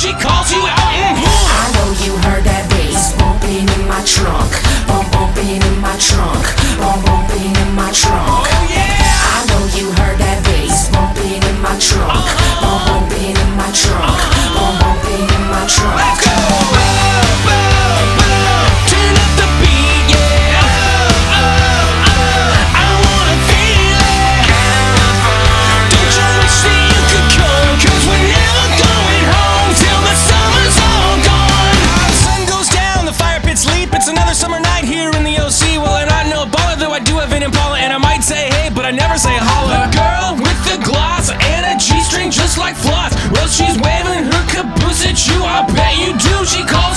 she calls you out. I know you heard that bass bumping in my trunk, bumping in my trunk, bumping in my trunk. Oh yeah! I know you heard that bass bumping in my trunk, bumping in my trunk, bumping in my trunk. Let's go! Turn up the beat, yeah. I wanna feel it. Don't you wish that you could come? 'Cause we're never going home till the summer's all gone. The sun goes down, the fire pits leap. It's another summer night here in the OC. Well, and I'm no baller, though I do have an Impala, and I might say hey, but I never say holla. The girl with the gloss and a G-string just like floss. Well, she's waving her caboose at you. I bet you do. She calls